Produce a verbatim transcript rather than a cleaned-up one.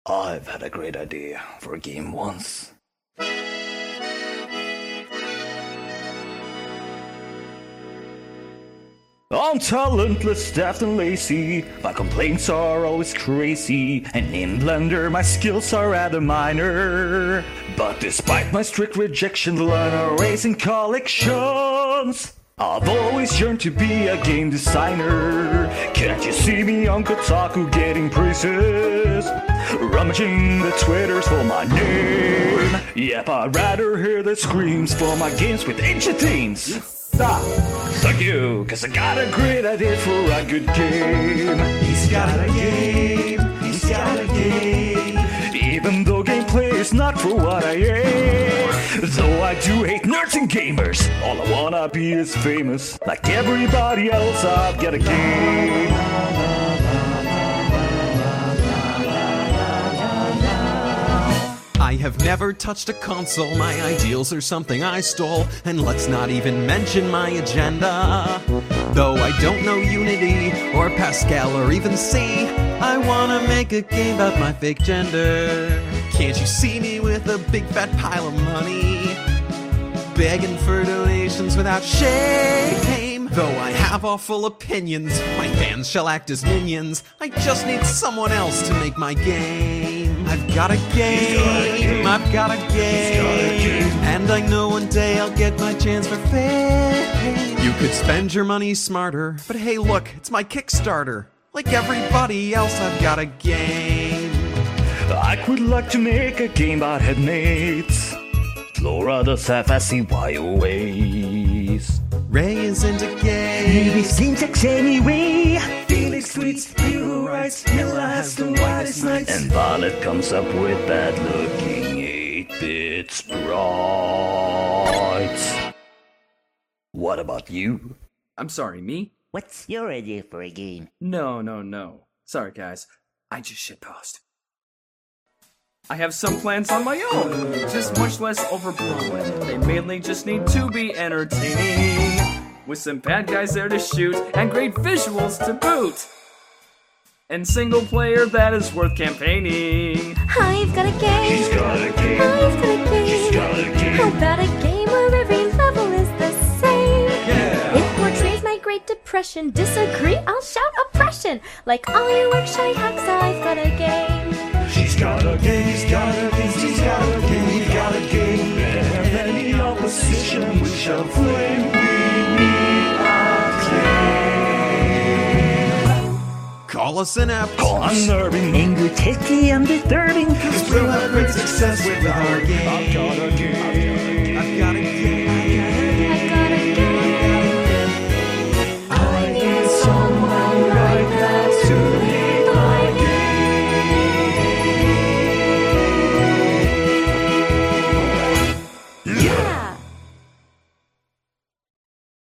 I've had a great idea for a game once. I'm talentless, daft and lazy. My complaints are always crazy, and in Blender my skills are at a minor. But despite my strict rejection, learner raising collections, I've always yearned to be a game designer. Can't you see me on Kotaku getting praises, rummaging the Twitters for my name? Yep, I'd rather hear the screams for my games with ancient themes. Stop! Thank you, cause I got a great idea for a good game. He's got a game, he's got a game. Even though gameplay is not for what I am, though I do hate nerds and gamers, all I wanna be is famous. Like everybody else, I've got a game. I have never touched a console, my ideals are something I stole, and let's not even mention my agenda. Though I don't know Unity, or Pascal, or even C, I wanna make a game about my fake gender. Can't you see me with a big fat pile of money, begging for donations without shame? Though I have awful opinions, my fans shall act as minions. I just need someone else to make my game. I've got a game, I've got a game, and I know one day I'll get my chance for fame. You could spend your money smarter, but hey look, it's my Kickstarter. Like everybody else, I've got a game. I would like to make a game about headmates. Flora does have S C Y O ways. Ray is into Maybe games. syntax anyway. Felix tweets, Hero writes, Miller has the whitest nights. And Violet comes up with bad-looking eight-bit sprites. What about you? I'm sorry, me? What's your idea for a game? No, no, no. Sorry, guys. I just shitpost. I have some plans on my own, just much less overblown. They mainly just need to be entertaining, with some bad guys there to shoot, and great visuals to boot. And single player that is worth campaigning. I've got a game. She's got a game. I've got a game. She's got a game. How about a game where every level is the same? Yeah. It portrays my Great Depression. Disagree, I'll shout oppression. Like all your work shy hacks, I've got a game. She's got a game, he's got a game, she's got a game, we've got a game. And any opposition we shall flame. We need a claim. Call us an app. Unnerving. Angry, ticky, and disturbing. Cause we'll have great success with our game. I've got a game.